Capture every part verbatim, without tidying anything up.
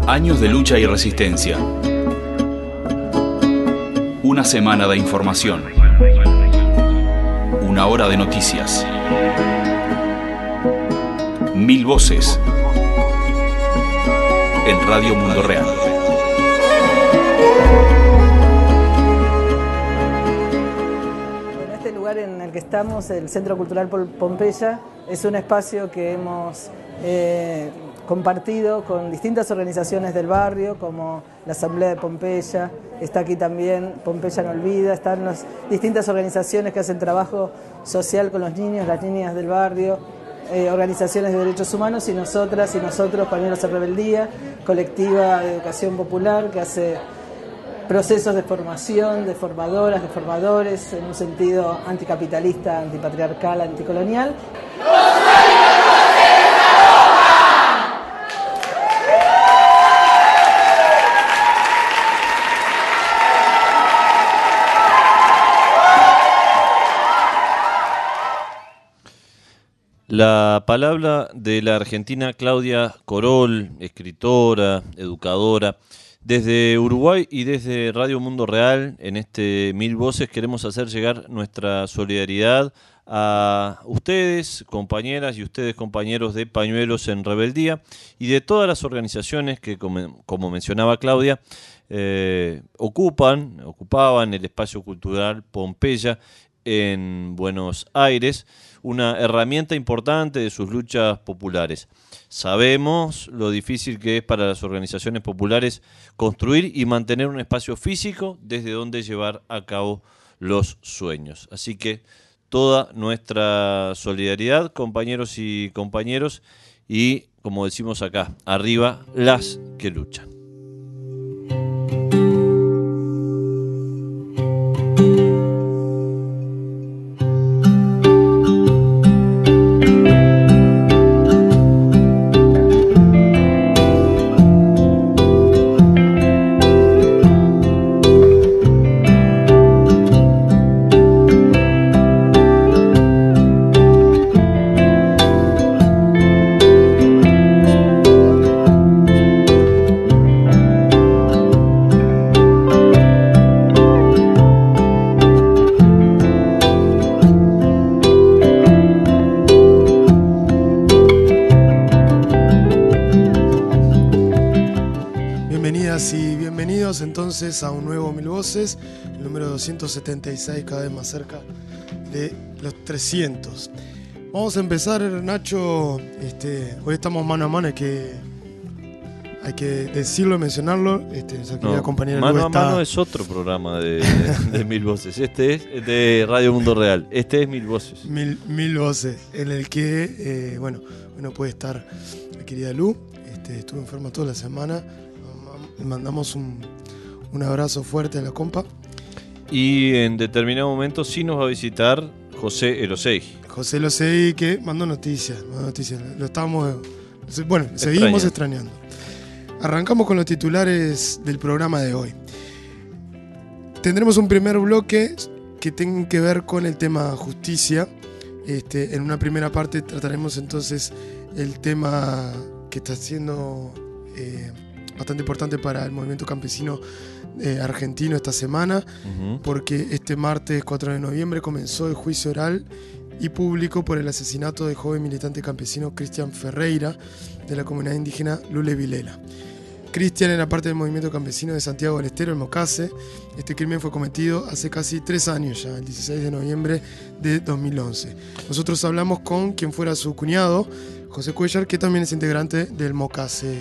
Años de lucha y resistencia. Una semana de información. Una hora de noticias. Mil voces. En Radio Mundo Real. En este lugar en el que estamos, el Centro Cultural Pompeya, es un espacio que hemos eh, compartido con distintas organizaciones del barrio, como la Asamblea de Pompeya, está aquí también Pompeya no olvida, están las distintas organizaciones que hacen trabajo social con los niños, las niñas del barrio, eh, organizaciones de derechos humanos y nosotras y nosotros, Pañuelos en Rebeldía, colectiva de educación popular que hace procesos de formación de formadoras, de formadores, en un sentido anticapitalista, antipatriarcal, anticolonial. La palabra de la argentina Claudia Corol, escritora, educadora. Desde Uruguay y desde Radio Mundo Real, en este Mil Voces, queremos hacer llegar nuestra solidaridad a ustedes, compañeras, y ustedes, compañeros de Pañuelos en Rebeldía, y de todas las organizaciones que, como, como mencionaba Claudia, eh, ocupan, ocupaban el espacio cultural Pompeya en Buenos Aires, una herramienta importante de sus luchas populares. Sabemos lo difícil que es para las organizaciones populares construir y mantener un espacio físico desde donde llevar a cabo los sueños. Así que toda nuestra solidaridad, compañeros y compañeros, y como decimos acá, arriba las que luchan. Entonces a un nuevo Mil Voces, el número doscientos setenta y seis, cada vez más cerca de los trescientos. Vamos a empezar, Nacho. Este, hoy estamos mano a mano, hay que, hay que decirlo, mencionarlo. Este, nuestra querida no, compañera Mano Lu a está... Mano es otro programa de, de, de Mil Voces. Este es de Radio Mundo Real. Este es Mil Voces. Mil, mil Voces, en el que, eh, bueno, bueno, puede estar la querida Lu. Este, estuvo enferma toda la semana. Le mandamos un... Un abrazo fuerte a la compa. Y en determinado momento sí nos va a visitar José Elosegui. José Elosegui, que mandó noticias, mandó noticias. Lo estábamos, bueno, Extraña. seguimos extrañando. Arrancamos con los titulares del programa de hoy. Tendremos un primer bloque que tiene que ver con el tema justicia. Este, en una primera parte trataremos entonces el tema que está siendo eh, bastante importante para el movimiento campesino Eh, argentino esta semana, uh-huh. porque este martes cuatro de noviembre comenzó el juicio oral y público por el asesinato del joven militante campesino Cristian Ferreira de la comunidad indígena Lule Vilela. Cristian era parte del movimiento campesino de Santiago del Estero, el Mocase. Este crimen fue cometido hace casi tres años ya, el dieciséis de noviembre de dos mil once. Nosotros hablamos con quien fuera su cuñado, José Cuellar, que también es integrante del Mocase.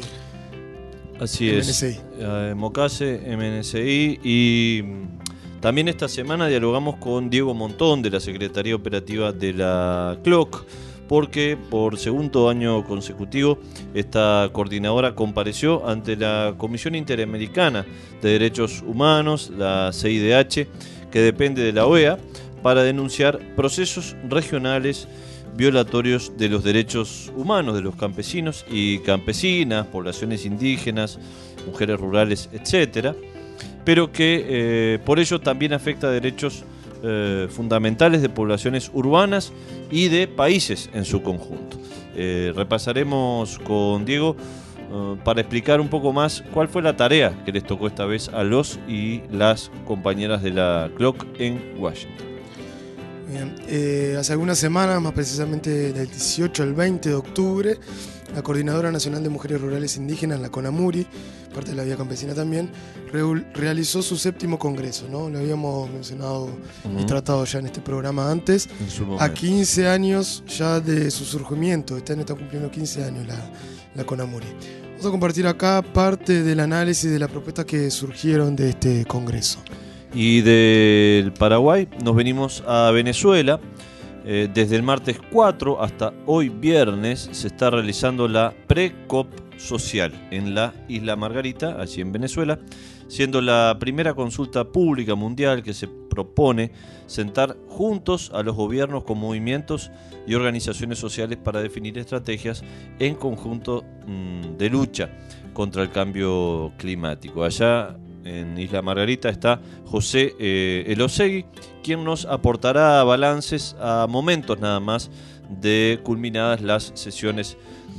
Así M N es, C I. eh, Mocase, M N C I, y también esta semana dialogamos con Diego Montón de la Secretaría Operativa de la C L O C, porque por segundo año consecutivo esta coordinadora compareció ante la Comisión Interamericana de Derechos Humanos, la C I D H, que depende de la O E A, para denunciar procesos regionales violatorios de los derechos humanos de los campesinos y campesinas, poblaciones indígenas, mujeres rurales, etcétera, pero que eh, por ello también afecta derechos eh, fundamentales de poblaciones urbanas y de países en su conjunto. Eh, repasaremos con Diego uh, para explicar un poco más cuál fue la tarea que les tocó esta vez a los y las compañeras de la C L O C en Washington. Bien, eh, hace algunas semanas, más precisamente del dieciocho al veinte de octubre, la Coordinadora Nacional de Mujeres Rurales Indígenas, la CONAMURI, parte de la Vía Campesina también, re- realizó su séptimo congreso, ¿no? Lo habíamos mencionado uh-huh. y tratado ya en este programa antes. A quince años ya de su surgimiento, este año está cumpliendo quince años la, la CONAMURI. Vamos a compartir acá parte del análisis de las propuestas que surgieron de este congreso. Y del Paraguay nos venimos a Venezuela. Eh, desde el martes cuatro hasta hoy viernes se está realizando la pre-COP social en la Isla Margarita, allí en Venezuela, siendo la primera consulta pública mundial que se propone sentar juntos a los gobiernos con movimientos y organizaciones sociales para definir estrategias en conjunto mmm, de lucha contra el cambio climático. Allá en Isla Margarita está José eh, Elosegui, quien nos aportará balances a momentos nada más de culminadas las sesiones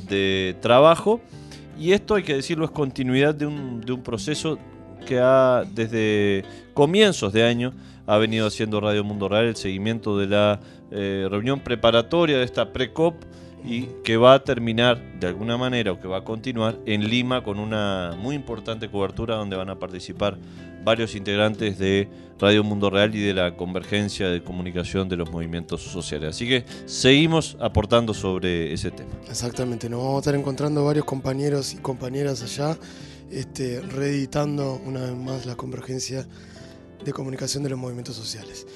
de trabajo. Y esto, hay que decirlo, es continuidad de un, de un proceso que ha, desde comienzos de año ha venido haciendo Radio Mundo Real, el seguimiento de la eh, reunión preparatoria de esta pre-COP, y que va a terminar de alguna manera, o que va a continuar en Lima con una muy importante cobertura donde van a participar varios integrantes de Radio Mundo Real y de la Convergencia de Comunicación de los Movimientos Sociales. Así que seguimos aportando sobre ese tema. Exactamente, nos vamos a estar encontrando varios compañeros y compañeras allá, este, reeditando una vez más la Convergencia de Comunicación de los Movimientos Sociales.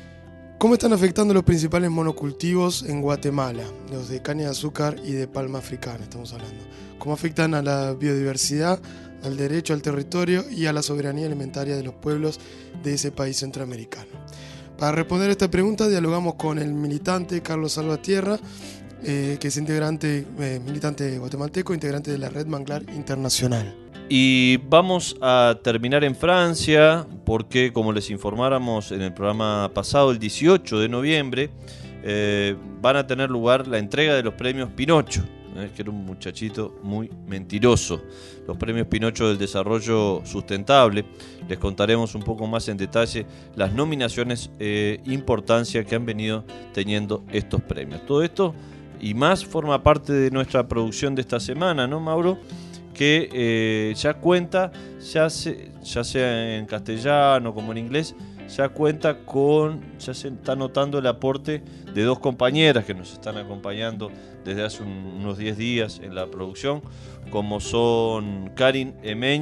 ¿Cómo están afectando los principales monocultivos en Guatemala? Los de caña de azúcar y de palma africana, estamos hablando. ¿Cómo afectan a la biodiversidad, al derecho al territorio y a la soberanía alimentaria de los pueblos de ese país centroamericano? Para responder a esta pregunta dialogamos con el militante Carlos Salvatierra, eh, que es integrante, eh, militante guatemalteco, integrante de la Red Manglar Internacional. Y vamos a terminar en Francia porque, como les informáramos en el programa pasado, el dieciocho de noviembre eh, van a tener lugar la entrega de los premios Pinocho, eh, que era un muchachito muy mentiroso. Los premios Pinocho del Desarrollo Sustentable. Les contaremos un poco más en detalle las nominaciones e eh, importancia que han venido teniendo estos premios. Todo esto y más forma parte de nuestra producción de esta semana, ¿no, Mauro? Que eh, ya cuenta, ya, se, ya sea en castellano como en inglés, ya cuenta con, ya se está notando el aporte de dos compañeras que nos están acompañando desde hace un, unos diez días en la producción, como son Karin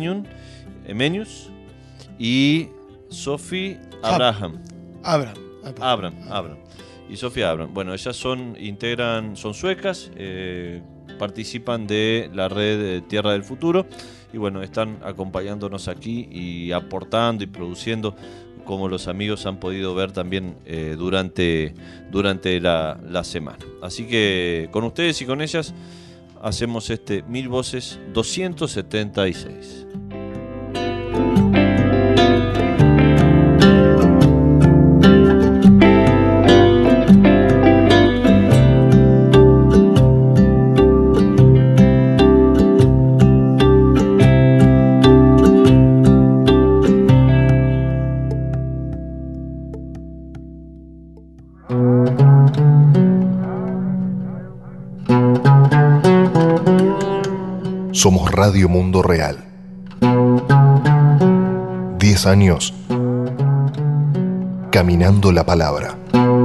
Emenius y Sophie Abraham. Abraham. Abraham, Abraham. Y Sofía Abraham. Bueno, ellas son, integran, son suecas, eh, participan de la red Tierra del Futuro y bueno, están acompañándonos aquí y aportando y produciendo, como los amigos han podido ver también eh, durante, durante la, la semana. Así que con ustedes y con ellas hacemos este Mil Voces doscientos setenta y seis. Somos Radio Mundo Real. Diez años caminando la palabra.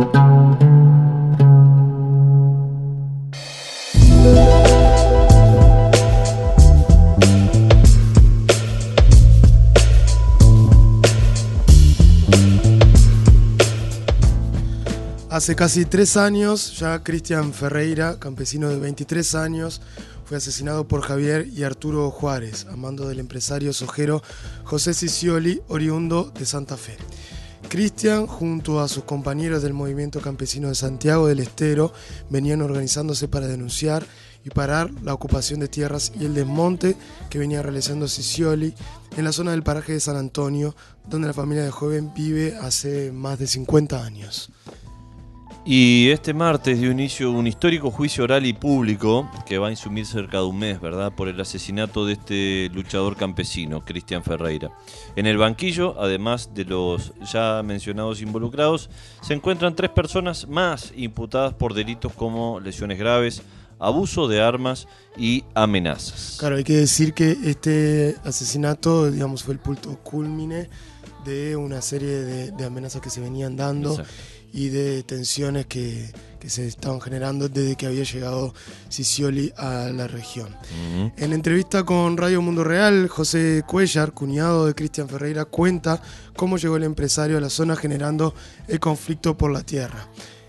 Hace casi tres años, ya Cristian Ferreira, campesino de veintitrés años, fue asesinado por Javier y Arturo Juárez, a mando del empresario sojero José Cicioli, oriundo de Santa Fe. Cristian, junto a sus compañeros del movimiento campesino de Santiago del Estero, venían organizándose para denunciar y parar la ocupación de tierras y el desmonte que venía realizando Cicioli en la zona del paraje de San Antonio, donde la familia de joven vive hace más de cincuenta años. Y este martes dio inicio un histórico juicio oral y público que va a insumir cerca de un mes, ¿verdad?, por el asesinato de este luchador campesino, Cristian Ferreira. En el banquillo, además de los ya mencionados involucrados, se encuentran tres personas más imputadas por delitos como lesiones graves, abuso de armas y amenazas. Claro, hay que decir que este asesinato, digamos, fue el punto culmine de una serie de, de amenazas que se venían dando. Exacto. Y de tensiones que, que se estaban generando desde que había llegado Scioli a la región. Uh-huh. En entrevista con Radio Mundo Real, José Cuellar, cuñado de Cristian Ferreira, cuenta cómo llegó el empresario a la zona generando el conflicto por la tierra.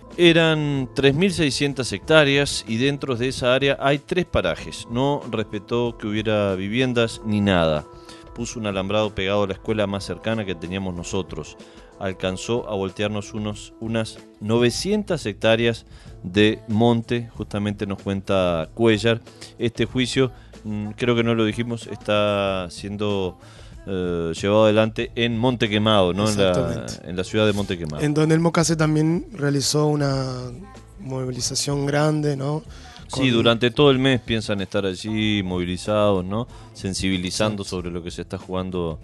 Eran tres mil seiscientas hectáreas y dentro de esa área hay tres parajes. No respetó que hubiera viviendas ni nada. Puso un alambrado pegado a la escuela más cercana que teníamos nosotros. Alcanzó a voltearnos unos, unas novecientas hectáreas de monte, justamente nos cuenta Cuellar. Este juicio, creo que no lo dijimos, está siendo eh, llevado adelante en Monte Quemado, ¿no? En la, en la ciudad de Monte Quemado. En donde el Mocase también realizó una movilización grande, ¿no? Sí, durante todo el mes piensan estar allí movilizados, ¿no? Sensibilizando sí. sobre lo que se está jugando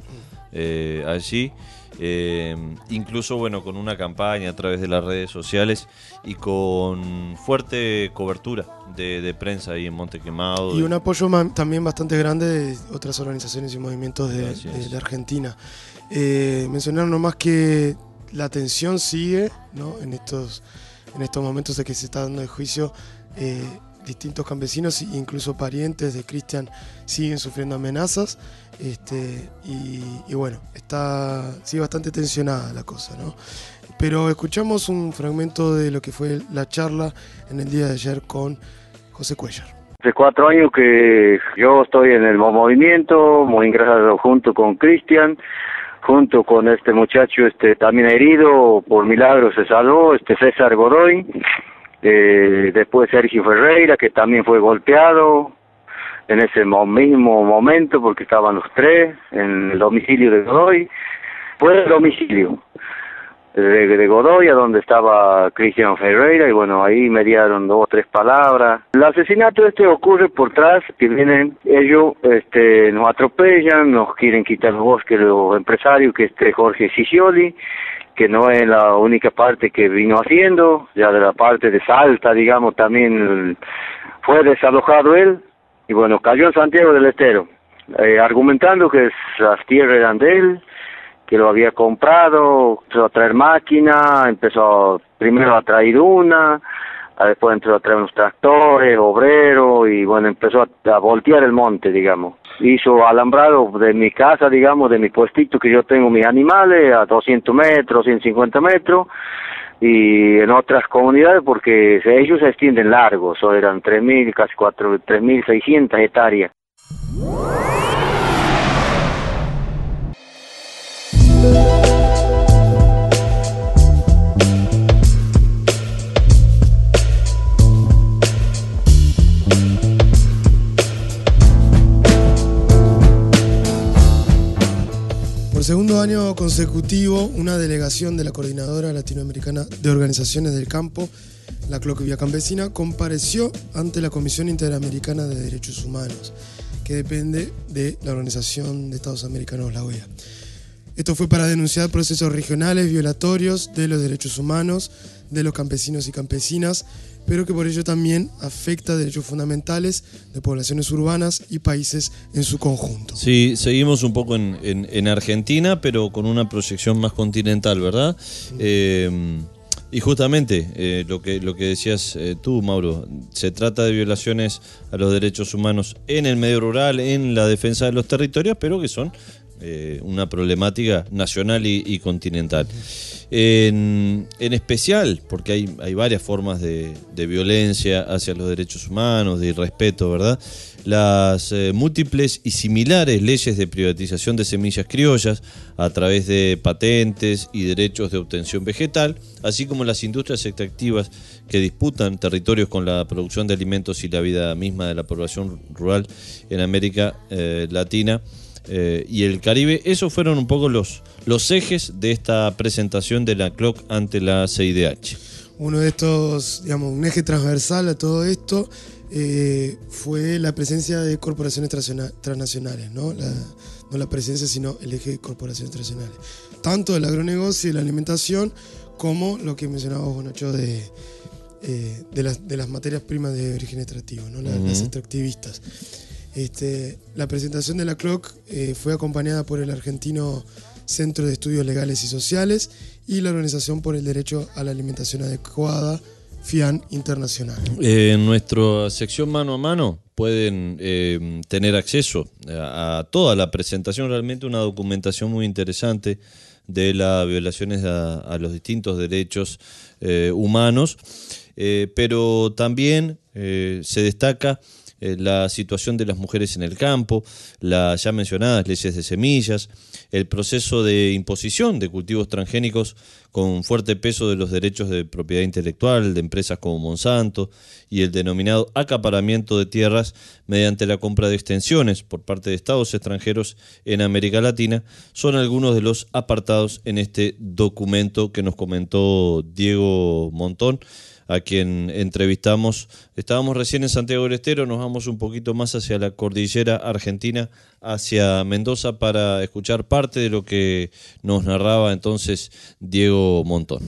eh, allí. Eh, incluso, bueno, con una campaña a través de las redes sociales y con fuerte cobertura de, de prensa ahí en Monte Quemado. Y un apoyo también bastante grande de otras organizaciones y movimientos de, de, de Argentina. Eh, mencionaron nomás que la tensión sigue, ¿no? En estos, en estos momentos de que se está dando el juicio. Eh, distintos campesinos e incluso parientes de Cristian siguen sufriendo amenazas, este, y, y bueno, está sigue bastante tensionada la cosa, ¿no? Pero escuchamos un fragmento de lo que fue la charla en el día de ayer con José Cuellar. Hace cuatro años que yo estoy en el movimiento, muy ingresado junto con Cristian, junto con este muchacho este también herido, por milagro se salvó, este César Godoy. Eh, después Sergio Ferreira, que también fue golpeado en ese mismo momento porque estaban los tres en el domicilio de Godoy. Fue el domicilio de, de Godoy, a donde estaba Cristian Ferreira, y bueno, ahí me dieron dos o tres palabras. El asesinato este ocurre por atrás, que vienen ellos, este, nos atropellan, nos quieren quitar los bosques los empresarios, que este Jorge Scioli, que no es la única parte que vino haciendo, ya de la parte de Salta, digamos, también fue desalojado él, y bueno, cayó en Santiago del Estero, eh, argumentando que las tierras eran de él, que lo había comprado, empezó a traer máquina, empezó primero a traer una, después empezó a traer unos tractores, obreros, y bueno, empezó a, a voltear el monte, digamos. Hizo alambrado de mi casa, digamos, de mi puestito que yo tengo mis animales, a doscientos metros, ciento cincuenta metros, y en otras comunidades, porque ellos se extienden largos, o eran tres mil, casi cuatro, tres mil seiscientas hectáreas. Por segundo año consecutivo, una delegación de la Coordinadora Latinoamericana de Organizaciones del Campo, la C L O C Vía Campesina, compareció ante la Comisión Interamericana de Derechos Humanos, que depende de la Organización de Estados Americanos, la O E A. Esto fue para denunciar procesos regionales violatorios de los derechos humanos de los campesinos y campesinas, pero que por ello también afecta derechos fundamentales de poblaciones urbanas y países en su conjunto. Sí, seguimos un poco en, en, en Argentina, pero con una proyección más continental, ¿verdad? Sí. Eh, y justamente eh, lo que lo que decías eh, tú, Mauro, se trata de violaciones a los derechos humanos en el medio rural, en la defensa de los territorios, pero que son eh, una problemática nacional y, y continental. En, en especial, porque hay, hay varias formas de, de violencia hacia los derechos humanos, de irrespeto, ¿verdad? Las eh, múltiples y similares leyes de privatización de semillas criollas a través de patentes y derechos de obtención vegetal, así como las industrias extractivas que disputan territorios con la producción de alimentos y la vida misma de la población rural en América eh, Latina eh, y el Caribe. Esos fueron un poco los, los ejes de esta presentación de la C L O C ante la C I D H. uno de estos, digamos, un eje transversal a todo esto eh, fue la presencia de corporaciones transnacionales, ¿no? La, no la presencia, sino el eje de corporaciones transnacionales. Tanto del agronegocio y la alimentación, como lo que mencionabas vos, Nacho, de, eh, de, las, de las materias primas de origen extractivo, ¿no? La, uh-huh. Las extractivistas. Este, la presentación de la C L O C eh, fue acompañada por el argentino Centro de Estudios Legales y Sociales y la Organización por el Derecho a la Alimentación Adecuada, FIAN Internacional. Eh, en nuestra sección mano a mano pueden eh, tener acceso a, a toda la presentación, realmente una documentación muy interesante de las violaciones a, a los distintos derechos eh, humanos, eh, pero también eh, se destaca eh, la situación de las mujeres en el campo, las ya mencionadas leyes de semillas, el proceso de imposición de cultivos transgénicos con fuerte peso de los derechos de propiedad intelectual de empresas como Monsanto y el denominado acaparamiento de tierras mediante la compra de extensiones por parte de estados extranjeros en América Latina, son algunos de los apartados en este documento que nos comentó Diego Montón, a quien entrevistamos. Estábamos recién en Santiago del Estero, nos vamos un poquito más hacia la cordillera argentina, hacia Mendoza, para escuchar parte de lo que nos narraba entonces Diego Montón.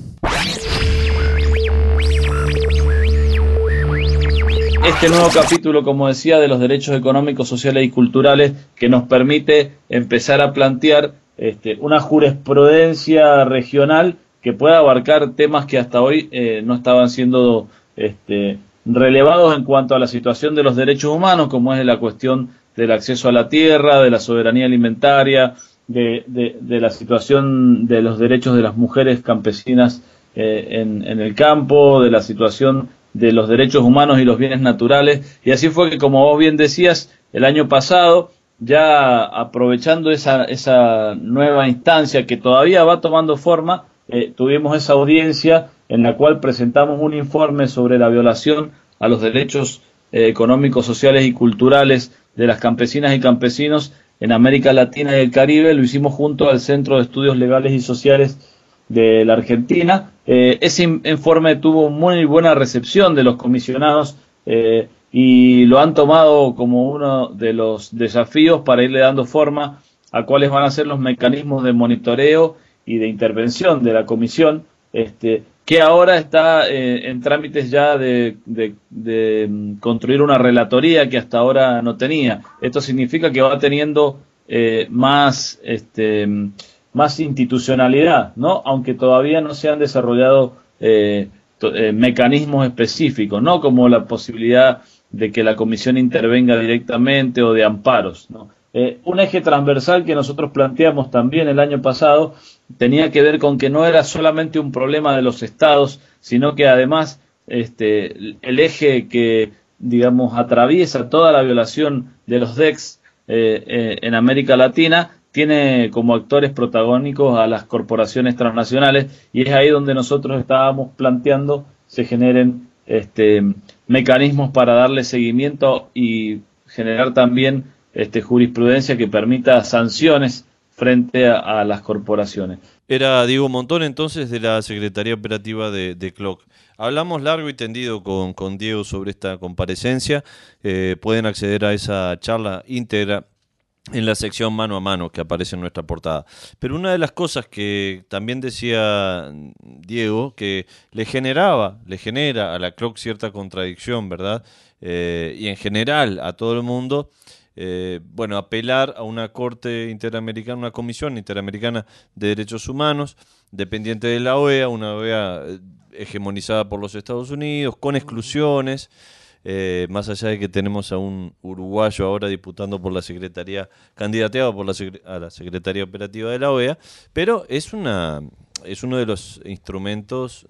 Este nuevo capítulo, como decía, de los derechos económicos, sociales y culturales, que nos permite empezar a plantear este, una jurisprudencia regional que pueda abarcar temas que hasta hoy eh, no estaban siendo este, relevados en cuanto a la situación de los derechos humanos, como es la cuestión del acceso a la tierra, de la soberanía alimentaria, de, de, de la situación de los derechos de las mujeres campesinas eh, en, en el campo, de la situación de los derechos humanos y los bienes naturales. Y así fue que, como vos bien decías, el año pasado, ya aprovechando esa, esa nueva instancia que todavía va tomando forma, Eh, tuvimos esa audiencia en la cual presentamos un informe sobre la violación a los derechos eh, económicos, sociales y culturales de las campesinas y campesinos en América Latina y el Caribe. Lo hicimos junto al Centro de Estudios Legales y Sociales de la Argentina. Eh, ese informe tuvo muy buena recepción de los comisionados eh, y lo han tomado como uno de los desafíos para irle dando forma a cuáles van a ser los mecanismos de monitoreo y de intervención de la comisión, este, que ahora está eh, en trámites ya de, de, de construir una relatoría que hasta ahora no tenía. Esto significa que va teniendo eh, más, este, más institucionalidad, ¿no? Aunque todavía no se han desarrollado eh, to, eh, mecanismos específicos, ¿no? Como la posibilidad de que la comisión intervenga directamente o de amparos, ¿no? Eh, un eje transversal que nosotros planteamos también el año pasado tenía que ver con que no era solamente un problema de los estados, sino que además este, el eje que, digamos, atraviesa toda la violación de los D E Cs eh, eh, en América Latina tiene como actores protagónicos a las corporaciones transnacionales, y es ahí donde nosotros estábamos planteando se generen este, mecanismos para darle seguimiento y generar también este, jurisprudencia que permita sanciones frente a, a las corporaciones. Era Diego Montón, entonces, de la Secretaría Operativa de, de C L O C. Hablamos largo y tendido con, con Diego sobre esta comparecencia. Eh, pueden acceder a esa charla íntegra en la sección mano a mano que aparece en nuestra portada. Pero una de las cosas que también decía Diego, que le generaba, le genera a la C L O C cierta contradicción, ¿verdad? Eh, y en general a todo el mundo, Eh, bueno, apelar a una Corte Interamericana, una Comisión Interamericana de Derechos Humanos, dependiente de la O E A, una O E A hegemonizada por los Estados Unidos, con exclusiones, eh, más allá de que tenemos a un uruguayo ahora disputando por la Secretaría, candidateado por la, a la Secretaría Operativa de la O E A, pero es una... es uno de los instrumentos,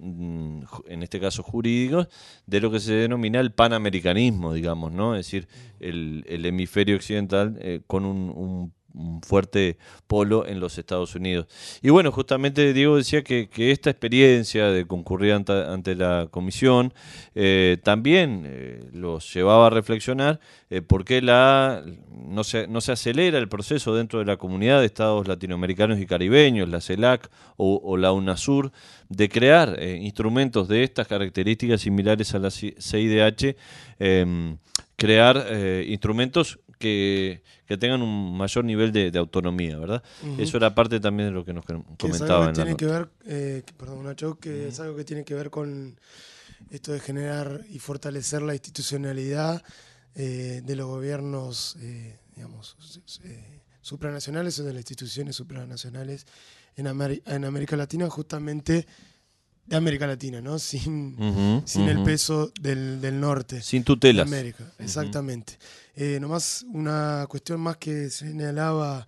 en este caso jurídicos, de lo que se denomina el panamericanismo, digamos, ¿no? Es decir, el, el hemisferio occidental eh, con un, un, un fuerte polo en los Estados Unidos. Y bueno, justamente Diego decía que, que esta experiencia de concurrir ante, ante la comisión eh, también eh, los llevaba a reflexionar eh, por qué la, no, se, no se acelera el proceso dentro de la comunidad de estados latinoamericanos y caribeños, la CELAC o, o la UNASUR, de crear eh, instrumentos de estas características similares a la C I D H, eh, crear eh, instrumentos que, que tengan un mayor nivel de, de autonomía, ¿verdad? Uh-huh. Eso era parte también de lo que nos comentaba. Que tiene que ver, eh, perdón, Nacho, que uh-huh. es algo que tiene que ver con esto de generar y fortalecer la institucionalidad eh, de los gobiernos, eh, digamos, eh, supranacionales o de las instituciones supranacionales en, Ameri- en América Latina, justamente de América Latina, ¿no? Sin, uh-huh, sin uh-huh. el peso del, del norte. Sin tutelas. De América, exactamente. Uh-huh. Eh, nomás una cuestión más que señalaba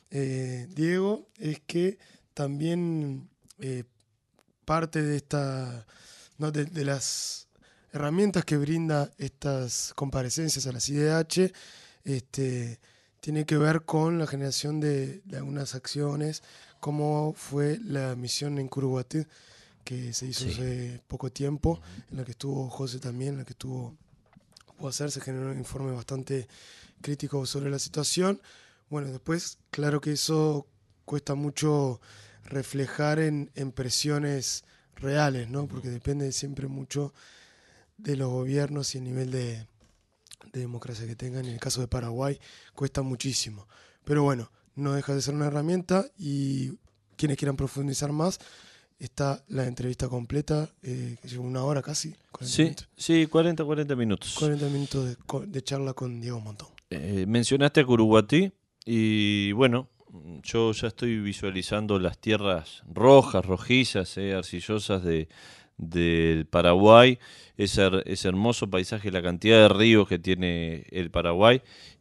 eh, Diego, es que también eh, parte de esta, ¿no? de, de las herramientas que brinda estas comparecencias a la C I D H, este, tiene que ver con la generación de, de algunas acciones, como fue la misión en Curuguatí, que se hizo sí. hace poco tiempo, en la que estuvo José también, en la que estuvo pudo hacer, se generó un informe bastante crítico sobre la situación. Bueno, después, claro que eso cuesta mucho reflejar en, en presiones reales, ¿no? Porque depende siempre mucho de los gobiernos y el nivel de, de democracia que tengan. En el caso de Paraguay, cuesta muchísimo. Pero bueno, no deja de ser una herramienta y quienes quieran profundizar más, está la entrevista completa, eh, que lleva una hora casi. Sí, minutos. sí, cuarenta, cuarenta minutos. cuarenta minutos de, de charla con Diego Montón. Eh, mencionaste a Curuguatí y bueno, yo ya estoy visualizando las tierras rojas, rojizas, eh, arcillosas de del Paraguay, ese, ese hermoso paisaje, la cantidad de ríos que tiene el Paraguay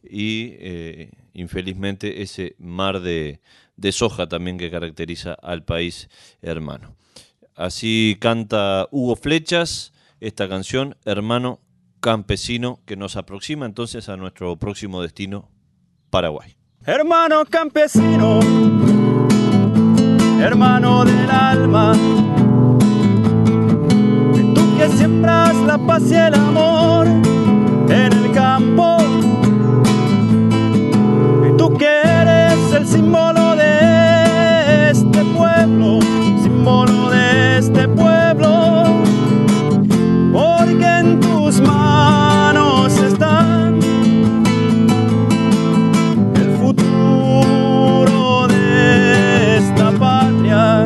y eh, infelizmente ese mar de, de soja también que caracteriza al país hermano. Así canta Hugo Flechas esta canción, Hermano Campesino, que nos aproxima entonces a nuestro próximo destino, Paraguay. Hermano campesino, hermano del alma, tú que siembras la paz y el amor en el campo, y tú que eres el símbolo de este pueblo, símbolo de este pueblo, porque en tus manos están el futuro de esta patria.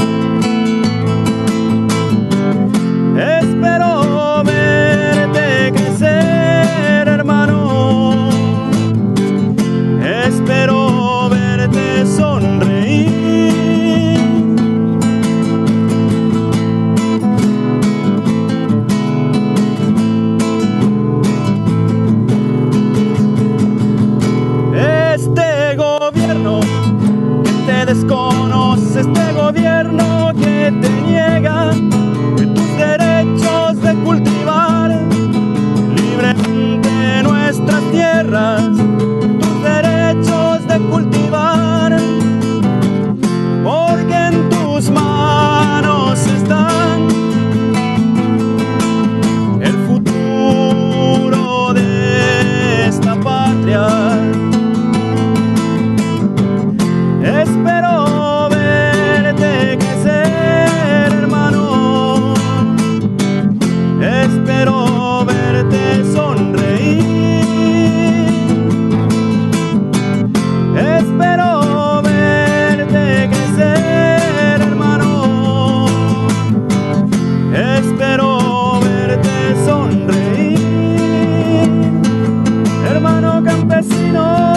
Espero verte crecer, hermano. Espero verte sonreír. Este gobierno que te desconoce, este gobierno que te niega tus derechos de cultivar libremente nuestras tierras, tus derechos de cultivar, porque en tus manos están el futuro de esta patria. Espero verte crecer, hermano. Espero verte sonreír. Espero verte crecer, hermano. Espero verte sonreír, hermano campesino.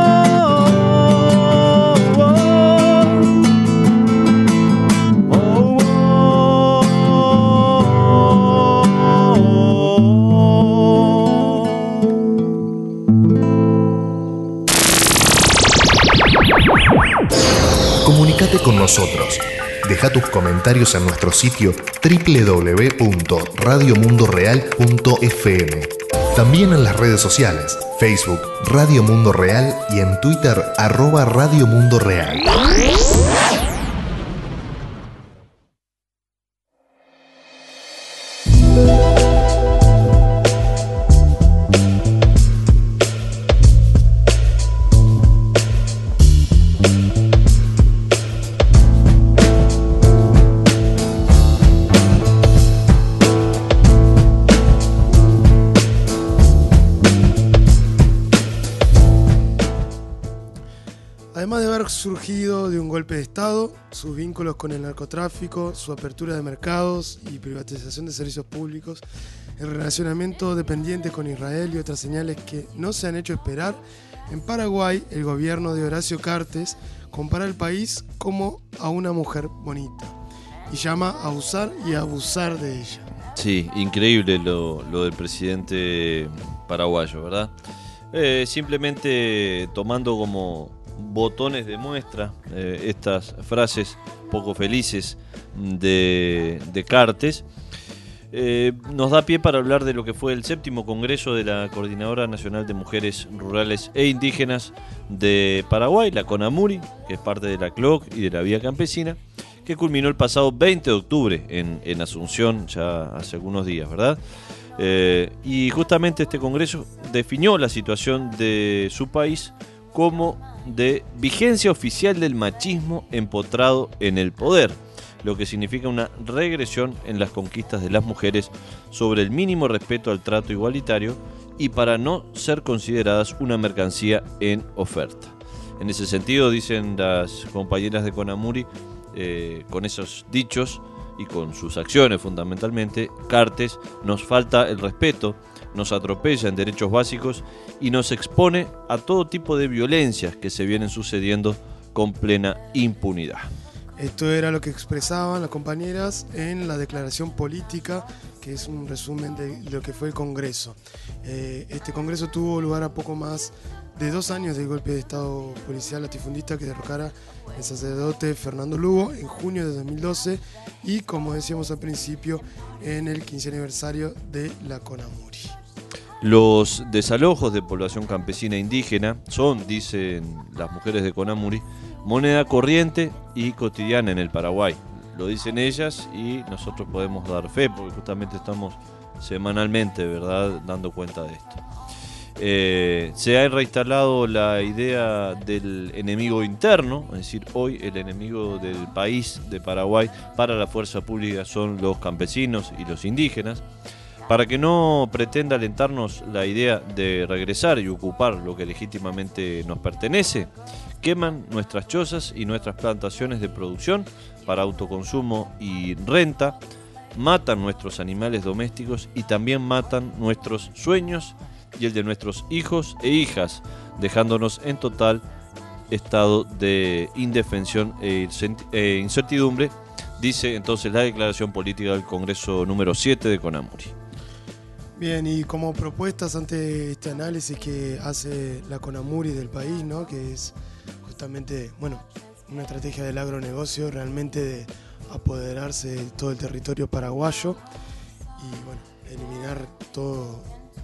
Comunicate con nosotros. Deja tus comentarios en nuestro sitio doble u doble u doble u punto radio mundo real punto f m. También en las redes sociales, Facebook Radio Mundo Real y en Twitter arroba Radio Mundo Real. Además de haber surgido de un golpe de Estado, sus vínculos con el narcotráfico, su apertura de mercados y privatización de servicios públicos, el relacionamiento dependiente con Israel y otras señales que no se han hecho esperar, en Paraguay el gobierno de Horacio Cartes compara al país como a una mujer bonita y llama a usar y a abusar de ella. Sí, increíble lo, lo del presidente paraguayo, ¿verdad? Eh, simplemente tomando como botones de muestra eh, estas frases poco felices de, de Cartes, eh, nos da pie para hablar de lo que fue el séptimo congreso de la Coordinadora Nacional de Mujeres Rurales e Indígenas de Paraguay, la CONAMURI, que es parte de la C L O C y de la Vía Campesina, que culminó el pasado veinte de octubre en, en Asunción, ya hace algunos días, ¿verdad? Eh, y justamente este congreso definió la situación de su país como de vigencia oficial del machismo empotrado en el poder, lo que significa una regresión en las conquistas de las mujeres sobre el mínimo respeto al trato igualitario y para no ser consideradas una mercancía en oferta. En ese sentido, dicen las compañeras de CONAMURI, eh, con esos dichos y con sus acciones fundamentalmente, Cartes nos falta el respeto, nos atropella en derechos básicos y nos expone a todo tipo de violencias que se vienen sucediendo con plena impunidad. Esto era lo que expresaban las compañeras en la declaración política, que es un resumen de lo que fue el Congreso. Eh, este Congreso tuvo lugar a poco más de dos años del golpe de Estado policial latifundista que derrocara el sacerdote Fernando Lugo en junio de dos mil doce y, como decíamos al principio, en el quince aniversario de la CONAMURI. Los desalojos de población campesina e indígena son, dicen las mujeres de CONAMURI, moneda corriente y cotidiana en el Paraguay. Lo dicen ellas y nosotros podemos dar fe, porque justamente estamos semanalmente, ¿verdad?, dando cuenta de esto. Eh, se ha reinstalado la idea del enemigo interno, es decir, hoy el enemigo del país de Paraguay para la fuerza pública son los campesinos y los indígenas. Para que no pretenda alentarnos la idea de regresar y ocupar lo que legítimamente nos pertenece, queman nuestras chozas y nuestras plantaciones de producción para autoconsumo y renta, matan nuestros animales domésticos y también matan nuestros sueños y el de nuestros hijos e hijas, dejándonos en total estado de indefensión e incertidumbre, dice entonces la declaración política del Congreso número siete de CONAMURI. Bien, y como propuestas ante este análisis que hace la CONAMURI del país, ¿no?, que es justamente, bueno, una estrategia del agronegocio realmente de apoderarse de todo el territorio paraguayo y, bueno, eliminar todo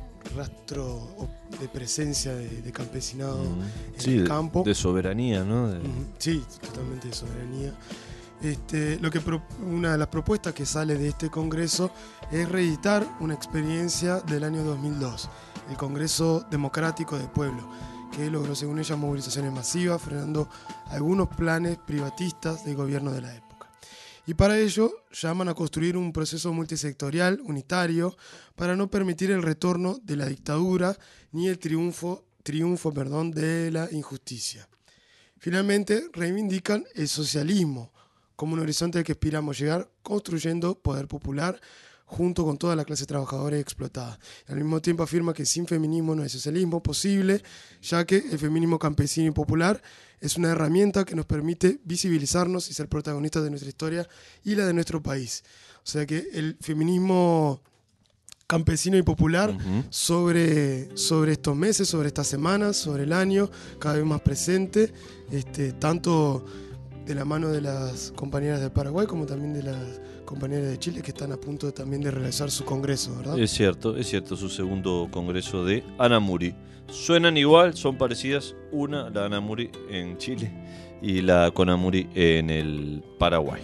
rastro de presencia de, de campesinado mm, en sí, el campo. De, de soberanía, ¿no? De... Sí, totalmente de soberanía. Este, lo que pro, una de las propuestas que sale de este congreso es reeditar una experiencia del año dos mil dos, el Congreso Democrático del Pueblo, que logró, según ella, movilizaciones masivas, frenando algunos planes privatistas del gobierno de la época. Y para ello llaman a construir un proceso multisectorial, unitario, para no permitir el retorno de la dictadura ni el triunfo, triunfo perdón, de la injusticia. Finalmente, reivindican el socialismo como un horizonte al que aspiramos llegar, construyendo poder popular junto con toda la clase trabajadora y explotada. Al mismo tiempo afirma que sin feminismo no hay socialismo posible, ya que el feminismo campesino y popular es una herramienta que nos permite visibilizarnos y ser protagonistas de nuestra historia y la de nuestro país. O sea que el feminismo campesino y popular uh-huh. sobre, sobre estos meses, sobre estas semanas, sobre el año, cada vez más presente, este, tanto de la mano de las compañeras de Paraguay como también de las compañeras de Chile que están a punto de, también de realizar su congreso, ¿verdad? Es cierto, es cierto, su segundo congreso de Anamuri. Suenan igual, son parecidas, una, la Anamuri en Chile y la Conamuri en el Paraguay.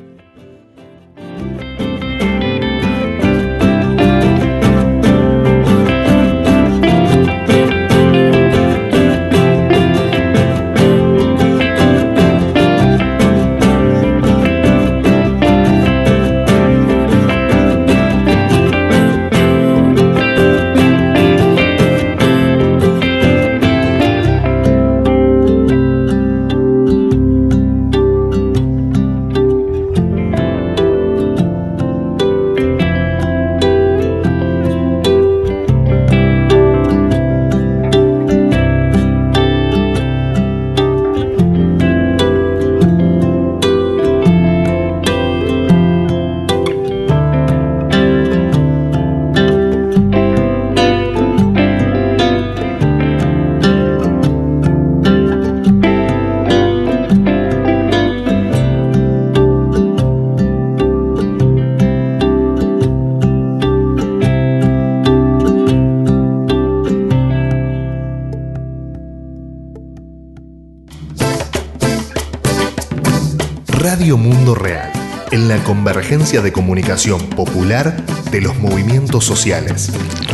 Radio Mundo Real, en la convergencia de comunicación popular de los movimientos sociales.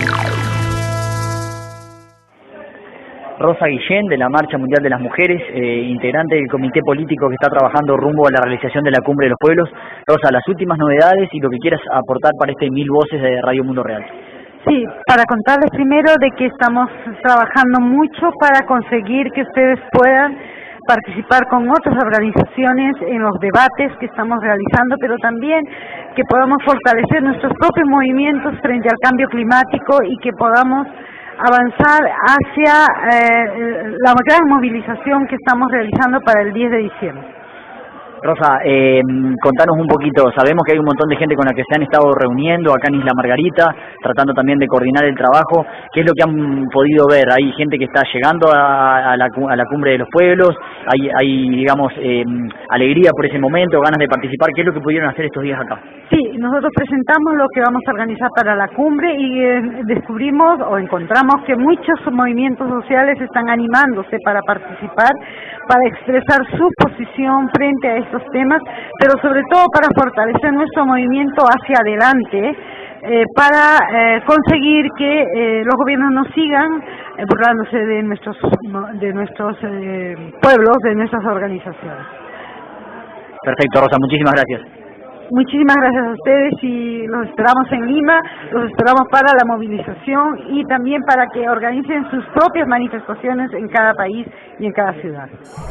Rosa Guillén, de la Marcha Mundial de las Mujeres, eh, integrante del comité político que está trabajando rumbo a la realización de la Cumbre de los Pueblos. Rosa, las últimas novedades y lo que quieras aportar para este Mil Voces de Radio Mundo Real. Sí, para contarles primero de que estamos trabajando mucho para conseguir que ustedes puedan participar con otras organizaciones en los debates que estamos realizando, pero también que podamos fortalecer nuestros propios movimientos frente al cambio climático y que podamos avanzar hacia eh, la gran movilización que estamos realizando para el diez de diciembre. Rosa, eh, contanos un poquito, sabemos que hay un montón de gente con la que se han estado reuniendo acá en Isla Margarita, tratando también de coordinar el trabajo. ¿Qué es lo que han podido ver? ¿Hay gente que está llegando a, a, la, a la Cumbre de los Pueblos? ¿Hay, hay digamos, eh, alegría por ese momento, ganas de participar? ¿Qué es lo que pudieron hacer estos días acá? Sí, nosotros presentamos lo que vamos a organizar para la cumbre y eh, descubrimos o encontramos que muchos movimientos sociales están animándose para participar, para expresar su posición frente a estos temas, pero sobre todo para fortalecer nuestro movimiento hacia adelante, eh, para eh, conseguir que eh, los gobiernos no sigan eh, burlándose de nuestros de nuestros eh, pueblos, de nuestras organizaciones. Perfecto, Rosa, muchísimas gracias. Muchísimas gracias a ustedes y los esperamos en Lima, los esperamos para la movilización y también para que organicen sus propias manifestaciones en cada país y en cada ciudad.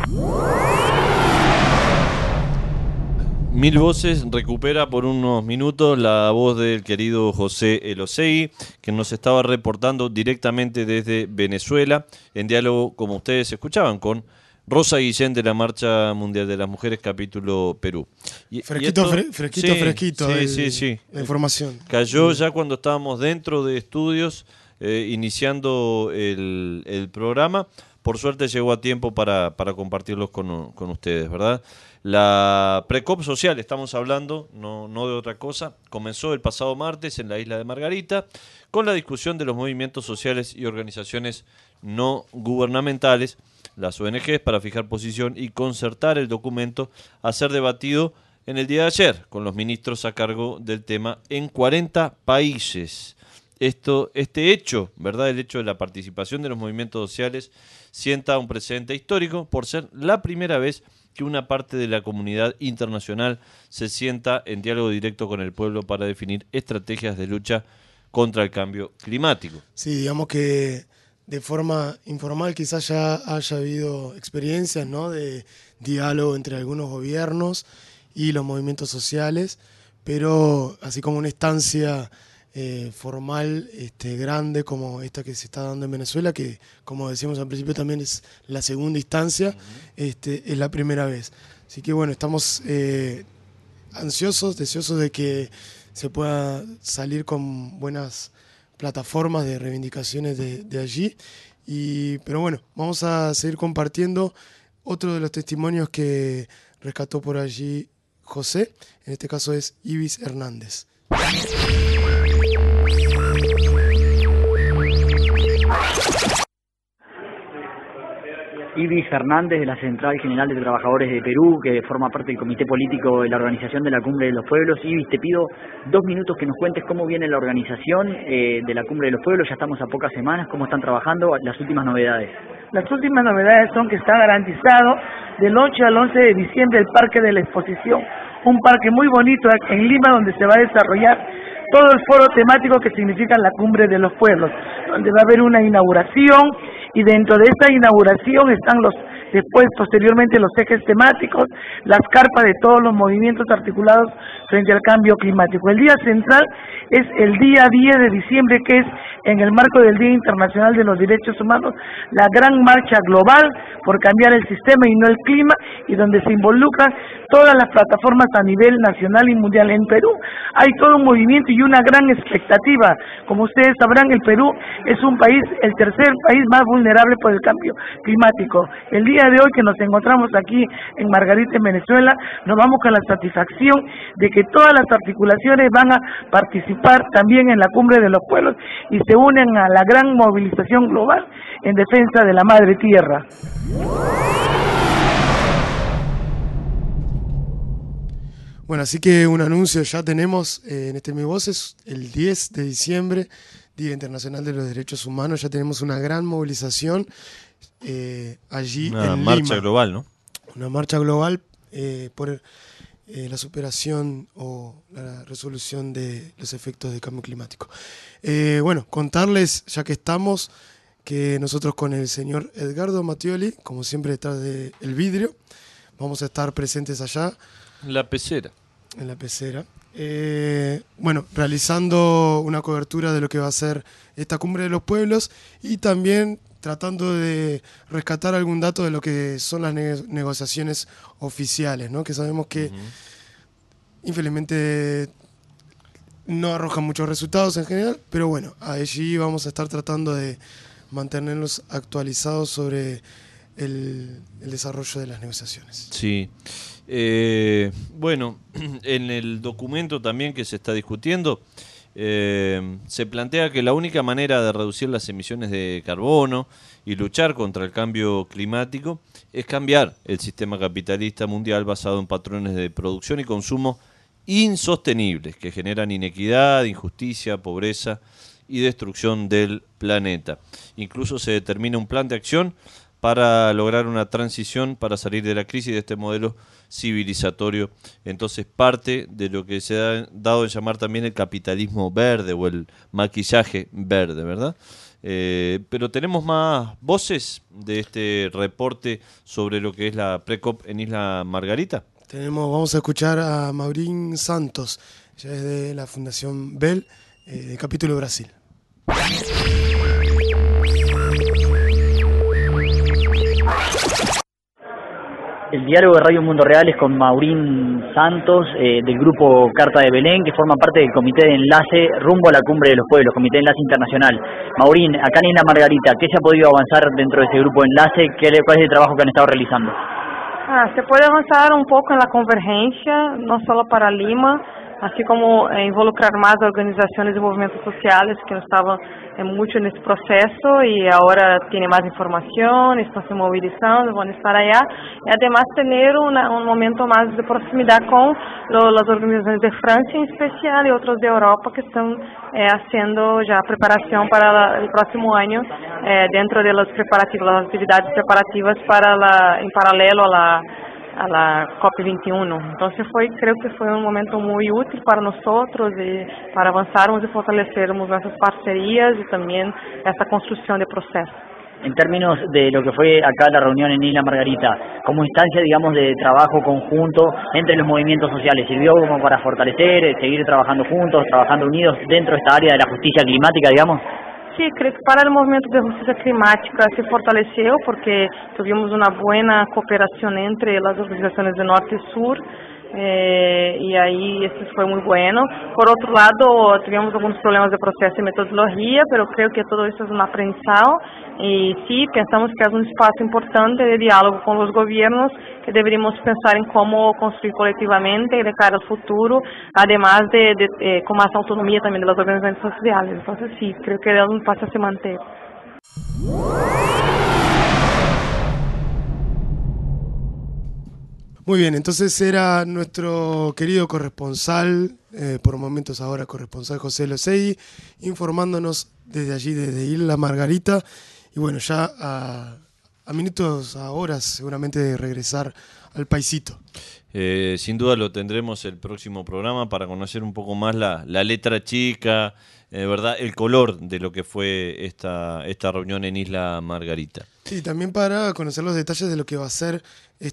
Mil Voces recupera por unos minutos la voz del querido José Elosegui, que nos estaba reportando directamente desde Venezuela, en diálogo, como ustedes escuchaban, con Rosa Guillén de la Marcha Mundial de las Mujeres, capítulo Perú. Y, fresquito, y esto, fre fresquito, sí, fresquito. Sí, el, sí, sí. La información. Cayó ya cuando estábamos dentro de estudios, eh, iniciando el, el programa. Por suerte llegó a tiempo para, para compartirlos con, con ustedes, ¿verdad? La Precop Social, estamos hablando, no, no de otra cosa, comenzó el pasado martes en la isla de Margarita con la discusión de los movimientos sociales y organizaciones no gubernamentales, las O N Ges, para fijar posición y concertar el documento a ser debatido en el día de ayer con los ministros a cargo del tema en cuarenta países. Esto, este hecho, ¿verdad? El hecho de la participación de los movimientos sociales sienta un precedente histórico por ser la primera vez que una parte de la comunidad internacional se sienta en diálogo directo con el pueblo para definir estrategias de lucha contra el cambio climático. Sí, digamos que de forma informal quizás ya haya habido experiencias, ¿no?, de diálogo entre algunos gobiernos y los movimientos sociales, pero así como una instancia eh, formal este, grande como esta que se está dando en Venezuela, que como decíamos al principio también es la segunda instancia, uh-huh. este, es la primera vez. Así que bueno, estamos eh, ansiosos, deseosos de que se pueda salir con buenas plataformas de reivindicaciones de, de allí. Y, pero bueno, vamos a seguir compartiendo otro de los testimonios que rescató por allí José, en este caso es Ibis Hernández. Ibis Hernández, de la Central General de Trabajadores de Perú, que forma parte del Comité Político de la Organización de la Cumbre de los Pueblos. Ibis, te pido dos minutos que nos cuentes cómo viene la organización eh, de la Cumbre de los Pueblos. Ya estamos a pocas semanas, cómo están trabajando, las últimas novedades. Las últimas novedades son que está garantizado del ocho al once de diciembre el Parque de la Exposición, un parque muy bonito en Lima donde se va a desarrollar todo el foro temático que significa la Cumbre de los Pueblos, donde va a haber una inauguración y dentro de esta inauguración están los después posteriormente los ejes temáticos, las carpas de todos los movimientos articulados frente al cambio climático. El día central es el día diez de diciembre, que es en el marco del Día Internacional de los Derechos Humanos, la gran marcha global por cambiar el sistema y no el clima, y donde se involucran todas las plataformas a nivel nacional y mundial. En Perú hay todo un movimiento y una gran expectativa. Como ustedes sabrán, el Perú es un país, el tercer país más vulnerable por el cambio climático. El día de hoy que nos encontramos aquí en Margarita, en Venezuela, nos vamos con la satisfacción de que todas las articulaciones van a participar también en la Cumbre de los Pueblos y se unen a la gran movilización global en defensa de la Madre Tierra. Bueno, así que un anuncio ya tenemos eh, en este Mi Voces, el diez de diciembre, Día Internacional de los Derechos Humanos, ya tenemos una gran movilización eh, allí una en marcha Lima. global, ¿no? Una marcha global eh, por eh, la superación o la resolución de los efectos del cambio climático. Eh, bueno, contarles, ya que estamos, que nosotros con el señor Edgardo Mattioli, como siempre detrás del vidrio, vamos a estar presentes allá. La pecera. En la pecera. Eh, bueno, realizando una cobertura de lo que va a ser esta Cumbre de los Pueblos y también tratando de rescatar algún dato de lo que son las ne- negociaciones oficiales, ¿no? Que sabemos que uh-huh. infelizmente no arrojan muchos resultados en general, pero bueno, allí vamos a estar tratando de mantenernos actualizados sobre el, el desarrollo de las negociaciones. Sí. Eh, bueno, en el documento también que se está discutiendo, eh, se plantea que la única manera de reducir las emisiones de carbono y luchar contra el cambio climático es cambiar el sistema capitalista mundial basado en patrones de producción y consumo insostenibles que generan inequidad, injusticia, pobreza y destrucción del planeta. Incluso se determina un plan de acción para lograr una transición para salir de la crisis de este modelo civilizatorio. Entonces parte de lo que se ha dado en llamar también el capitalismo verde o el maquillaje verde, ¿verdad? Eh, pero tenemos más voces de este reporte sobre lo que es la Precop en Isla Margarita. Tenemos, vamos a escuchar a Maurín Santos, ella es de la Fundación Bell, eh, del capítulo Brasil. El diálogo de Radio Mundo Real es con Maurín Santos, eh, del grupo Carta de Belén, que forma parte del Comité de Enlace rumbo a la Cumbre de los Pueblos, Comité de Enlace Internacional. Maurín, acá en Isla Margarita, ¿qué se ha podido avanzar dentro de ese grupo de enlace? ¿Qué, ¿Cuál es el trabajo que han estado realizando? Ah, se puede avanzar un poco en la convergencia, no solo para Lima, así como eh, involucrar más organizaciones y movimientos sociales que no estaban eh, mucho en este proceso y ahora tienen más información, están se movilizando, van a estar allá, y además tener una, un momento más de proximidad con lo, las organizaciones de Francia en especial y otros de Europa que están eh, haciendo ya preparación para la, el próximo año eh, dentro de los preparativos, las actividades preparativas para la, en paralelo a la a la COP veintiuno. Entonces foi, creo que foi um momento muito útil para nós e para avançarmos e fortalecermos nossas parcerias e também essa construção de processo. En términos de lo que fue acá la reunión en Isla Margarita, como instancia, digamos, de trabajo conjunto entre los movimientos sociales, ¿sirvió como para fortalecer, seguir trabajando juntos, trabajando unidos dentro de esta área de la justicia climática, digamos? Sí, creo que para el movimiento de justicia climática se fortaleceu porque tuvimos una buena cooperación entre las organizaciones de norte y sur Eh, y ahí eso fue muy bueno. Por otro lado, tuvimos algunos problemas de proceso y metodología, pero creo que todo eso es un aprendizado y sí, pensamos que es un espacio importante de diálogo con los gobiernos, que deberíamos pensar en cómo construir colectivamente y de cara al futuro, además de, de eh, con más autonomía también de las organizaciones sociales. Entonces sí, creo que es un espacio a se mantener. Muy bien, entonces era nuestro querido corresponsal, eh, por momentos ahora corresponsal José Losegui, informándonos desde allí, desde Isla Margarita, y bueno, ya a, a minutos, a horas seguramente de regresar al paisito. Eh, sin duda lo tendremos el próximo programa para conocer un poco más la, la letra chica, eh, ¿verdad? El color de lo que fue esta, esta reunión en Isla Margarita. Sí, también para conocer los detalles de lo que va a ser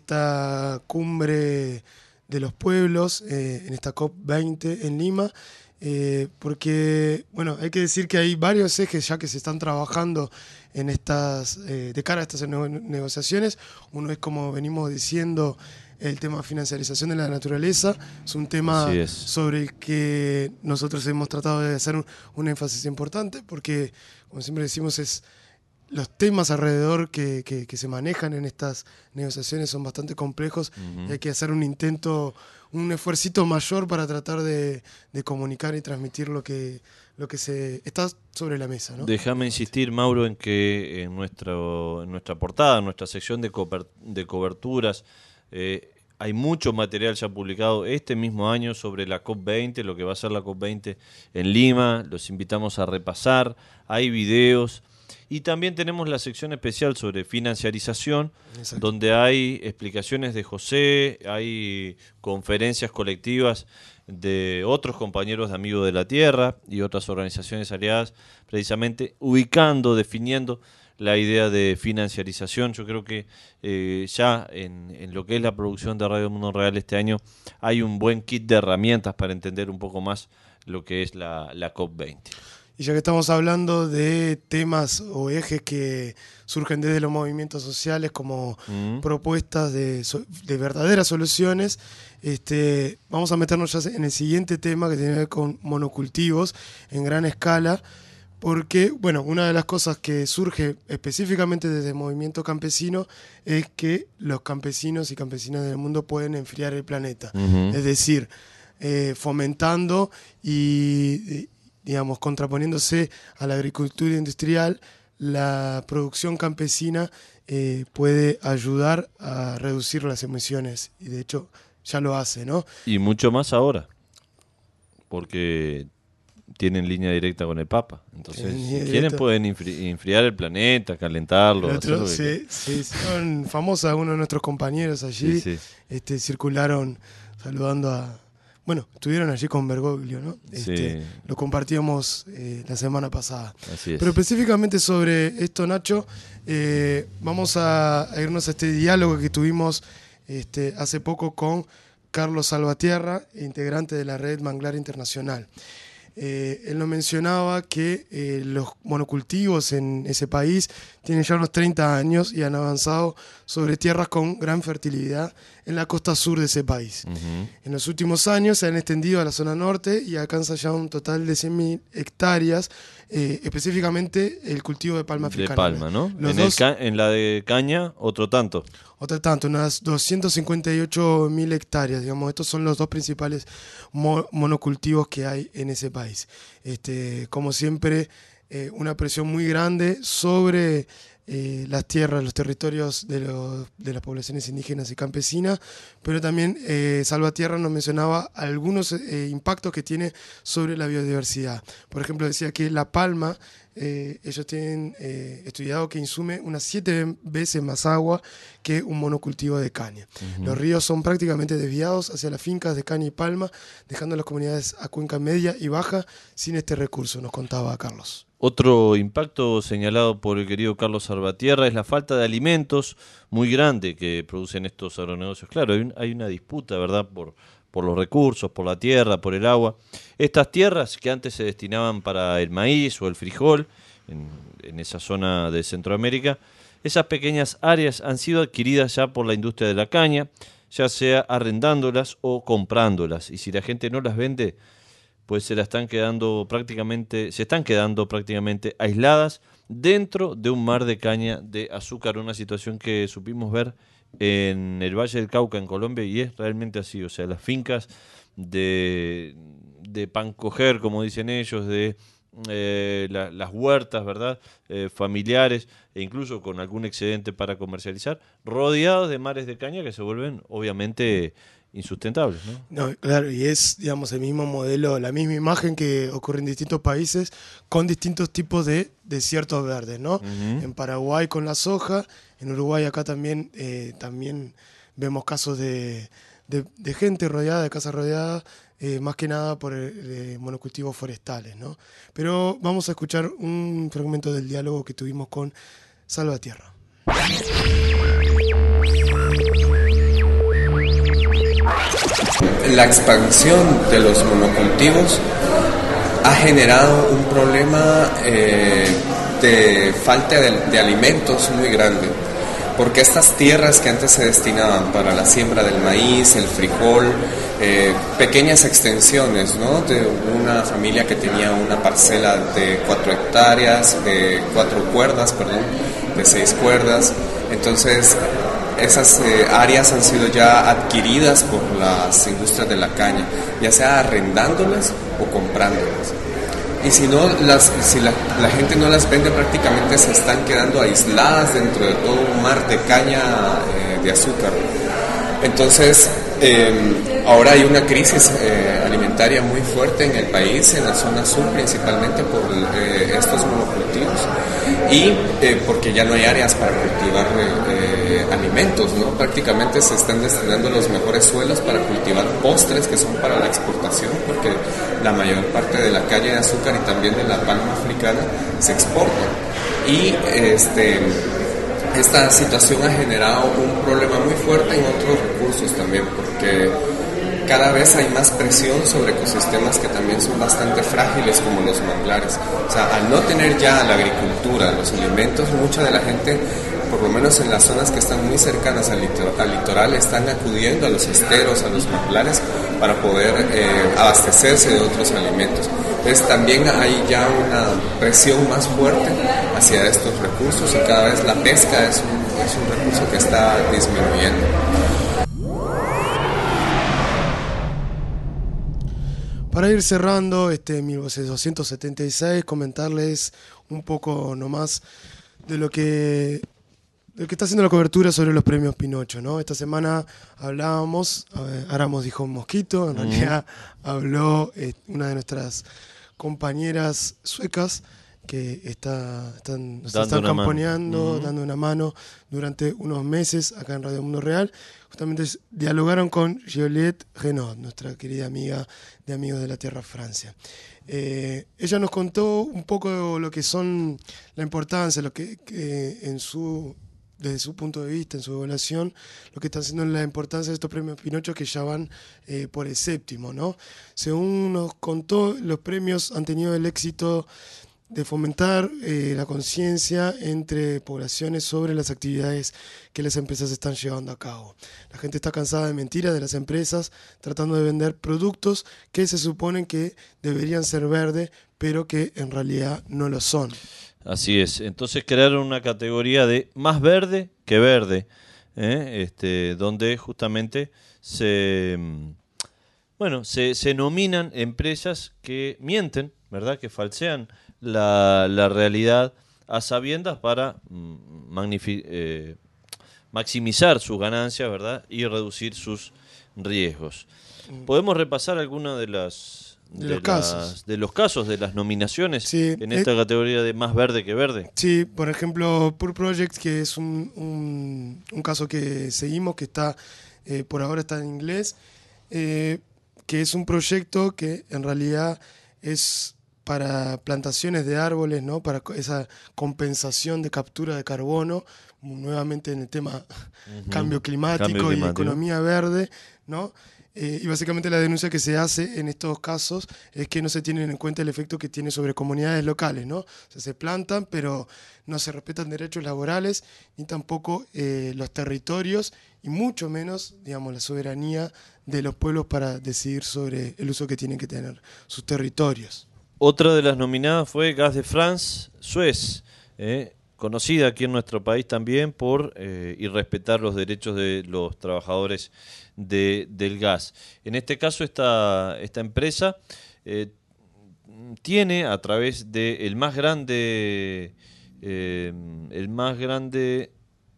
esta cumbre de los pueblos eh, en esta COP veinte en Lima, eh, porque, bueno, hay que decir que hay varios ejes ya que se están trabajando en estas, eh, de cara a estas ne- negociaciones. Uno es, como venimos diciendo, el tema de financiarización de la naturaleza. Es un tema es. sobre el que nosotros hemos tratado de hacer un, un énfasis importante, porque, como siempre decimos, es los temas alrededor que, que, que se manejan en estas negociaciones son bastante complejos. Uh-huh. Y hay que hacer un intento, un esfuercito mayor para tratar de, de comunicar y transmitir lo que, lo que se está sobre la mesa, ¿no? Déjame insistir, Mauro, en que en, nuestro, en nuestra portada, en nuestra sección de, coper, de coberturas, eh, hay mucho material ya publicado este mismo año sobre la COP veinte, lo que va a ser la COP veinte en Lima. Los invitamos a repasar. Hay videos. Y también tenemos la sección especial sobre financiarización, Exacto. donde hay explicaciones de José, hay conferencias colectivas de otros compañeros de Amigos de la Tierra y otras organizaciones aliadas, precisamente ubicando, definiendo la idea de financiarización. Yo creo que eh, ya en, en lo que es la producción de Radio Mundo Real este año hay un buen kit de herramientas para entender un poco más lo que es la, la COP veinte. Y ya que estamos hablando de temas o ejes que surgen desde los movimientos sociales como mm. propuestas de, de verdaderas soluciones, este, vamos a meternos ya en el siguiente tema que tiene que ver con monocultivos en gran escala, porque, bueno, una de las cosas que surge específicamente desde el movimiento campesino es que los campesinos y campesinas del mundo pueden enfriar el planeta. Uh-huh. Es decir, eh, fomentando y... digamos, contraponiéndose a la agricultura industrial, la producción campesina eh, puede ayudar a reducir las emisiones, y de hecho ya lo hace, ¿no? Y mucho más ahora, porque tienen línea directa con el Papa. Entonces, si quieren pueden enfriar el planeta, calentarlo. El otro, sí, sí, son famosas, uno de nuestros compañeros allí sí, sí. Este, circularon saludando a... Bueno, estuvieron allí con Bergoglio, ¿no? Este, sí. Lo compartíamos eh, la semana pasada. Así es. Pero específicamente sobre esto, Nacho, eh, vamos a, a irnos a este diálogo que tuvimos este, hace poco con Carlos Salvatierra, integrante de la red Manglar Internacional. Eh, él nos mencionaba que eh, los monocultivos en ese país tienen ya unos treinta años y han avanzado sobre tierras con gran fertilidad en la costa sur de ese país. Uh-huh. En los últimos años se han extendido a la zona norte y alcanza ya un total de cien mil hectáreas, eh, específicamente el cultivo de palma africana. De palma, ¿no? Los en, dos, el ca- en la de caña, otro tanto. Otro tanto, unas doscientas cincuenta y ocho mil hectáreas, digamos. Estos son los dos principales mo- monocultivos que hay en ese país. Este, como siempre, eh, una presión muy grande sobre eh, las tierras, los territorios de, los, de las poblaciones indígenas y campesinas, pero también eh, Salvatierra nos mencionaba algunos eh, impactos que tiene sobre la biodiversidad. Por ejemplo, decía que la palma, eh, ellos tienen eh, estudiado que insume unas siete veces más agua que un monocultivo de caña. Uh-huh. Los ríos son prácticamente desviados hacia las fincas de caña y palma, dejando a las comunidades a cuenca media y baja sin este recurso, nos contaba Carlos. Otro impacto señalado por el querido Carlos Salvatierra es la falta de alimentos muy grande que producen estos agronegocios. Claro, hay, un, hay una disputa, ¿verdad?, por, por los recursos, por la tierra, por el agua. Estas tierras que antes se destinaban para el maíz o el frijol, en, en esa zona de Centroamérica, esas pequeñas áreas han sido adquiridas ya por la industria de la caña, ya sea arrendándolas o comprándolas. Y si la gente no las vende, pues se la están quedando prácticamente, se están quedando prácticamente aisladas dentro de un mar de caña de azúcar, una situación que supimos ver en el Valle del Cauca, en Colombia, y es realmente así. O sea, las fincas de, de pan coger, como dicen ellos, de eh, la, las huertas, ¿verdad? Eh, familiares, e incluso con algún excedente para comercializar, rodeados de mares de caña que se vuelven, obviamente, insustentables, ¿no? No, claro, y es, digamos, el mismo modelo, la misma imagen que ocurre en distintos países con distintos tipos de desiertos verdes, ¿no? Uh-huh. En Paraguay con la soja, en Uruguay acá también, eh, también vemos casos de, de, de gente rodeada, de casas rodeadas, eh, más que nada por eh, monocultivos forestales, ¿no? Pero vamos a escuchar un fragmento del diálogo que tuvimos con Salvatierra. La expansión de los monocultivos ha generado un problema eh, de falta de, de alimentos muy grande, porque estas tierras que antes se destinaban para la siembra del maíz, el frijol, eh, pequeñas extensiones, ¿no? De una familia que tenía una parcela de cuatro hectáreas, de cuatro cuerdas, perdón, de seis cuerdas, entonces esas eh, áreas han sido ya adquiridas por las industrias de la caña, ya sea arrendándolas o comprándolas. Y si no las, si la, la gente no las vende, prácticamente se están quedando aisladas dentro de todo un mar de caña eh, de azúcar. Entonces, eh, ahora hay una crisis eh, alimentaria muy fuerte en el país, en la zona sur principalmente por eh, estos monocultivos y eh, porque ya no hay áreas para cultivar eh, alimentos, ¿no? Prácticamente se están destinando los mejores suelos para cultivar postres que son para la exportación, porque la mayor parte de la caña de azúcar y también de la palma africana se exporta. Y este, esta situación ha generado un problema muy fuerte en otros recursos también, porque cada vez hay más presión sobre ecosistemas que también son bastante frágiles, como los manglares. O sea, al no tener ya la agricultura, los alimentos, mucha de la gente, por lo menos en las zonas que están muy cercanas al litoral, al litoral están acudiendo a los esteros, a los manglares, para poder eh, abastecerse de otros alimentos. Entonces también hay ya una presión más fuerte hacia estos recursos y cada vez la pesca es un, es un recurso que está disminuyendo. Para ir cerrando este mil voces doscientos setenta y seis, comentarles un poco nomás de lo que, de lo que está haciendo la cobertura sobre los premios Pinocho, ¿no? Esta semana hablábamos, eh, Aramos dijo un mosquito, en mm. realidad habló eh, una de nuestras compañeras suecas que está, están, nos están camponeando, uh-huh. dando una mano durante unos meses acá en Radio Mundo Real. Justamente dialogaron con Juliette Renaud, nuestra querida amiga de Amigos de la Tierra Francia. Eh, ella nos contó un poco lo que son la importancia, lo que, que en su, desde su punto de vista, en su evaluación, lo que está haciendo la importancia de estos premios Pinocho que ya van eh, por el séptimo, ¿no? Según nos contó, los premios han tenido el éxito de fomentar eh, la conciencia entre poblaciones sobre las actividades que las empresas están llevando a cabo. La gente está cansada de mentiras de las empresas, tratando de vender productos que se suponen que deberían ser verdes, pero que en realidad no lo son. Así es. Entonces crearon una categoría de más verde que verde, ¿eh? este, donde justamente se, bueno, se, se nominan empresas que mienten, ¿verdad? Que falsean La, la realidad a sabiendas para magnifi- eh, maximizar sus ganancias, ¿verdad? Y reducir sus riesgos. ¿Podemos repasar algunos de las de, de, los, las, casos. de los casos de las nominaciones sí, en esta eh, categoría de más verde que verde? Sí, por ejemplo, Pure Project, que es un, un, un caso que seguimos, que está eh, por ahora está en inglés, eh, que es un proyecto que en realidad es para plantaciones de árboles, ¿no? Para esa compensación de captura de carbono, nuevamente en el tema uh-huh. cambio climático, cambio climático y economía verde, ¿no? Eh, y básicamente la denuncia que se hace en estos casos es que no se tiene en cuenta el efecto que tiene sobre comunidades locales, ¿no? O sea, se plantan, pero no se respetan derechos laborales, ni tampoco eh, los territorios, y mucho menos, digamos, la soberanía de los pueblos para decidir sobre el uso que tienen que tener sus territorios. Otra de las nominadas fue Gas de France, Suez, eh, conocida aquí en nuestro país también por eh, irrespetar los derechos de los trabajadores de, del gas. En este caso, esta, esta empresa eh, tiene a través del más grande, eh, el más grande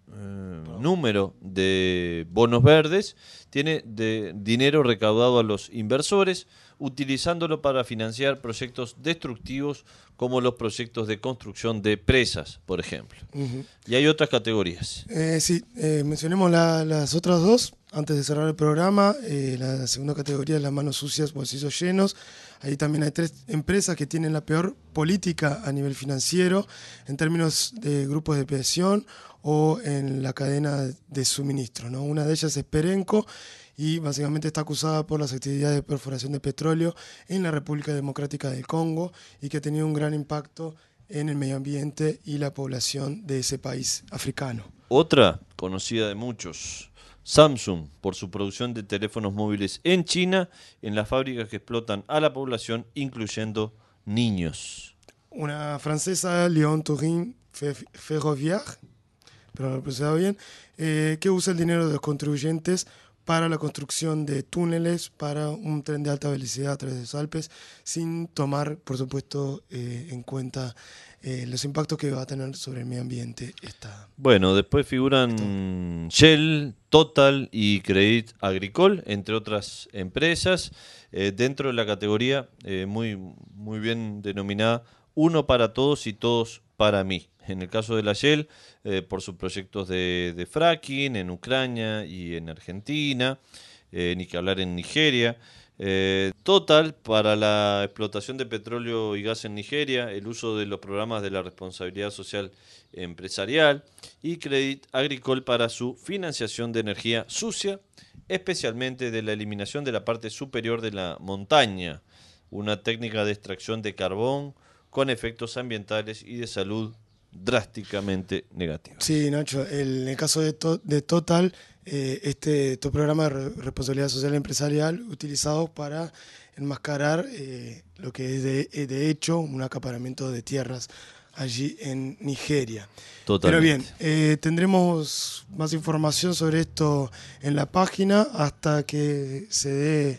eh, número de bonos verdes, tiene de dinero recaudado a los inversores, utilizándolo para financiar proyectos destructivos como los proyectos de construcción de presas, por ejemplo. Uh-huh. Y hay otras categorías. Eh, sí, eh, mencionemos la, las otras dos antes de cerrar el programa. Eh, la segunda categoría es las manos sucias, bolsillos llenos. Ahí también hay tres empresas que tienen la peor política a nivel financiero en términos de grupos de pensión o en la cadena de suministro, ¿no? Una de ellas es Perenco, y básicamente está acusada por las actividades de perforación de petróleo en la República Democrática del Congo y que ha tenido un gran impacto en el medio ambiente y la población de ese país africano. Otra conocida de muchos, Samsung, por su producción de teléfonos móviles en China, en las fábricas que explotan a la población, incluyendo niños. Una francesa, Lyon Turin Ferroviaire, pero lo he pronunciado bien, eh, que usa el dinero de los contribuyentes para la construcción de túneles para un tren de alta velocidad a través de los Alpes, sin tomar, por supuesto, eh, en cuenta eh, los impactos que va a tener sobre el medio ambiente. Esta, bueno, después figuran esto. Shell, Total y Crédit Agricole, entre otras empresas, eh, dentro de la categoría eh, muy, muy bien denominada Uno para todos y todos para mí. En el caso de la Shell, eh, por sus proyectos de, de fracking en Ucrania y en Argentina, eh, ni que hablar en Nigeria. Eh, Total, para la explotación de petróleo y gas en Nigeria, el uso de los programas de la responsabilidad social empresarial. Y Crédit Agricole para su financiación de energía sucia, especialmente de la eliminación de la parte superior de la montaña, una técnica de extracción de carbón con efectos ambientales y de salud drásticamente negativos. Sí, Nacho, el, en el caso de, to, de Total, eh, este, este programa de re, responsabilidad social empresarial utilizado para enmascarar eh, lo que es de, de hecho un acaparamiento de tierras allí en Nigeria. Totalmente. Pero bien, eh, tendremos más información sobre esto en la página hasta que se dé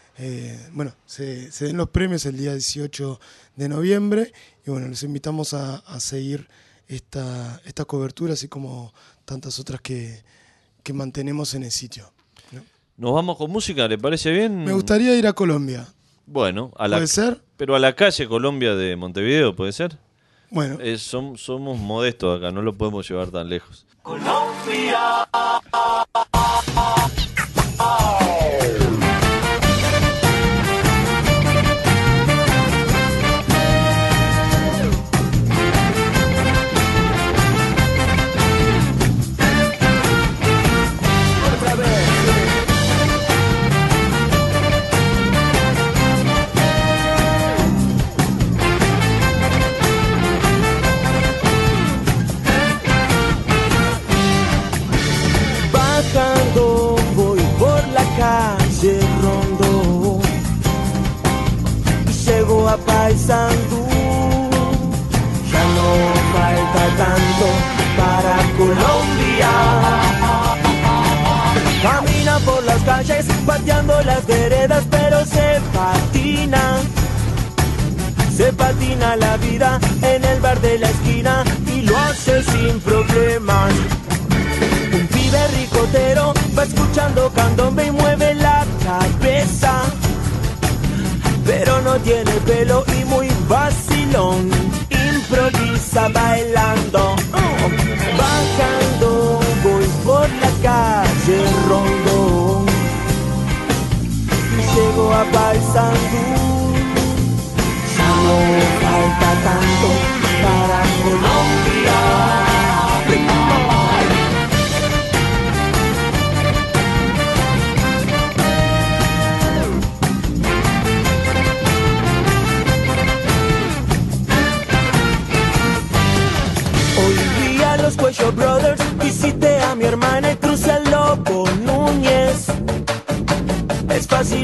Eh, bueno, se, se den los premios el día dieciocho de noviembre y bueno, les invitamos a, a seguir esta, esta cobertura, así como tantas otras que, que mantenemos en el sitio, ¿no? Nos vamos con música, ¿le parece bien? Me gustaría ir a Colombia. Bueno, a la, ¿puede ser? Pero a la calle Colombia de Montevideo, ¿puede ser? Bueno. Eh, som, somos modestos acá, no lo podemos llevar tan lejos. Colombia. Calle Rondó y llego a Paysandú. Ya no falta tanto para Colombia. Camina por las calles pateando las veredas, pero se patina, se patina la vida en el bar de la esquina y lo hace sin problemas. Un pibe ricotero va escuchando candombe y mueve la cabeza, pero no tiene pelo y muy vacilón, improvisa bailando. Oh. Bajando voy por la calle Rondón y llego a Paysandú. Ya no falta tanto para Colombia.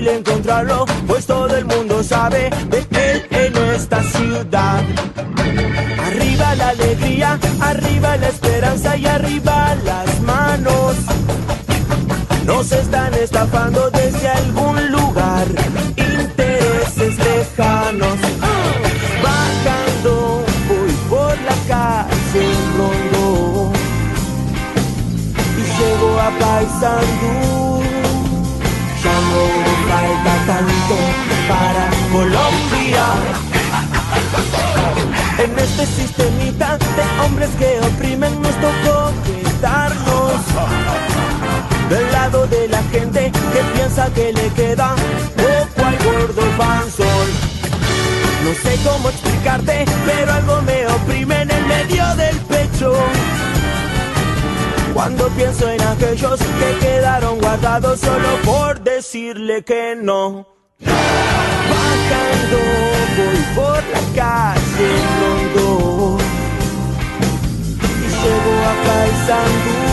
difícil encontrarlo, pues todo el mundo sabe de él en esta ciudad. Arriba la alegría, arriba la esperanza y arriba las manos. Nos están estafando desde algún lugar, intereses lejanos. Bajando voy por la calle Rondó y llego a Paysandú. Ya no falta tanto para Colombia. En este sistemita de hombres que oprimen nos tocó quedarnos del lado de la gente que piensa que le queda poco al gordo panzón. No sé cómo explicarte, pero algo me oprime en el medio del pecho cuando pienso en aquellos que quedaron guardados solo por decirle que no. Bajando voy por la calle Rondó y llego a Paysandú.